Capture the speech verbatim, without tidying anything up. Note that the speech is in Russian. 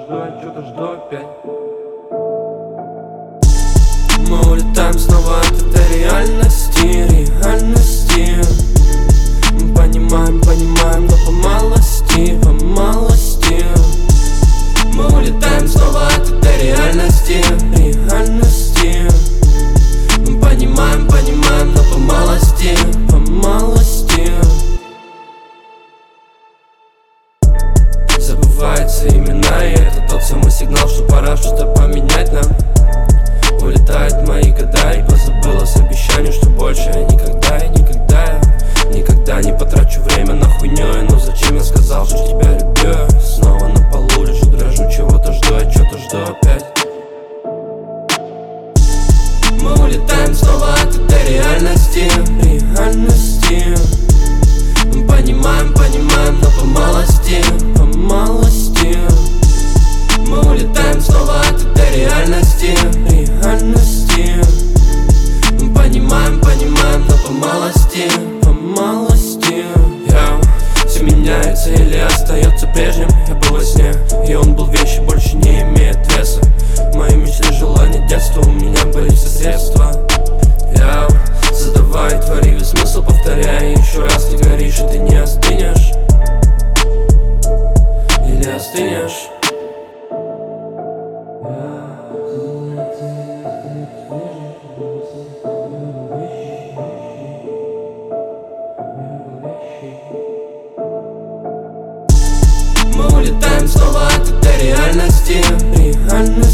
жду, а что-то жду опять. Мы улетаем снова от этой реальности, реальности. Мы понимаем, понимаем, но по малости, по малости. Мы улетаем снова от этой реальности, реальности. Мы понимаем, понимаем, но по малости, по малости. Забываются имена, и это тот самый сигнал, что пора что-то поменять нам. Улетают мои года, и позабылось обещание, что больше я никогда и никогда, никогда не потрачу время на хуйню. Но зачем я сказал, что тебя люблю? Снова на полу лежу, дрожу, чего-то жду, я что-то жду опять. Мы улетаем снова от этой реальности, реальности. Мы понимаем, понимаем, но по малости, по малости. Мы улетаем снова от этой реальности, реальности. Мы понимаем, понимаем, но по малости, по малости. Я... Все меняется или остается прежним. Я был во сне, и он был вещи, больше не имеет веса. Мои мечты, желания детства, у меня были все средства. Я... Задавай, твори весь смысл, повторяй еще раз. Ты горишь, и ты не остынешь. Или остынешь. Мы улетаем снова от этой реальности, реальности.